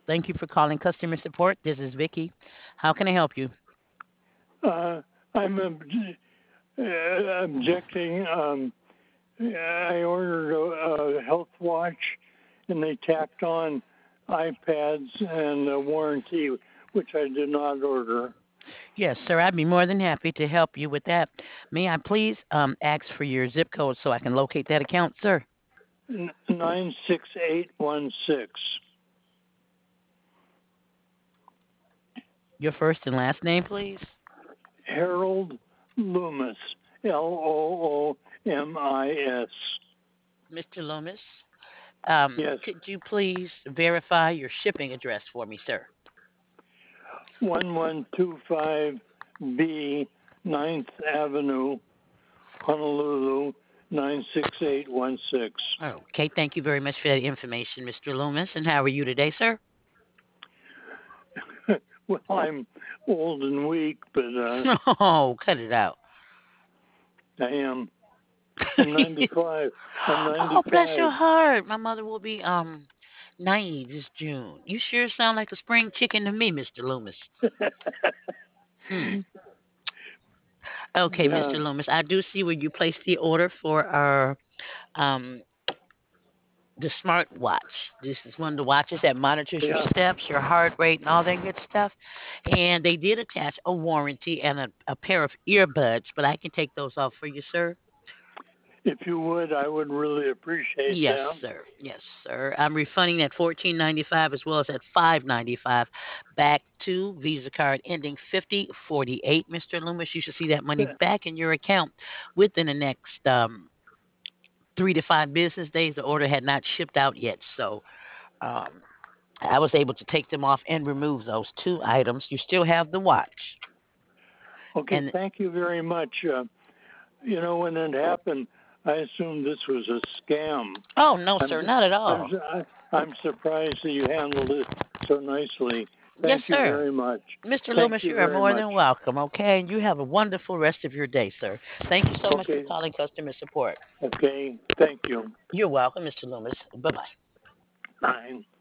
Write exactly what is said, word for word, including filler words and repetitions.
Thank you for calling customer support. This is Vicky. How can I help you? Uh, I'm ob- uh, objecting. Um, I ordered a, a health watch, and they tacked on iPads and a warranty, which I did not order. Yes, sir. I'd be more than happy to help you with that. May I please um, ask for your zip code so I can locate that account, sir? Nine six eight one six. Your first and last name, please. Harold Loomis. L O O M I S. mister Loomis, um, Yes. could you please verify your shipping address for me, sir? One one two five B Ninth Avenue, Honolulu, nine six eight one six. Okay, thank you very much for that information, mister Loomis. And how are you today, sir? Well, I'm old and weak, but uh, Oh, cut it out. I am. I'm ninety-five. I'm Oh, bless your ninety-five. heart. My mother will be um ninety this June. You sure sound like a spring chicken to me, mister Loomis. Hmm. Okay, Yeah, mister Loomis, I do see where you placed the order for our um the smart watch. This is one of the watches that monitors your yeah. steps, your heart rate, and all that good stuff. And they did attach a warranty and a, a pair of earbuds, but I can take those off for you, sir. If you would, I would really appreciate Yes, that. sir. Yes, sir. I'm refunding that fourteen ninety five as well as that five ninety five back to Visa card ending fifty forty eight. mister Loomis, you should see that money back in your account within the next um three to five business days. The order had not shipped out yet, so um I was able to take them off and remove those two items. You still have the watch. Okay, And thank you very much. Uh, you know, when it happened, I assumed this was a scam. oh no, I'm sir, not at I'm all. I'm surprised that you handled it so nicely. Yes, Thank you sir. very much. mister Thank Loomis, you you are very more much. than welcome, okay? And you have a wonderful rest of your day, sir. Thank you so much for Okay, calling customer support. okay. Thank you. You're welcome, mister Loomis. Bye bye. Bye.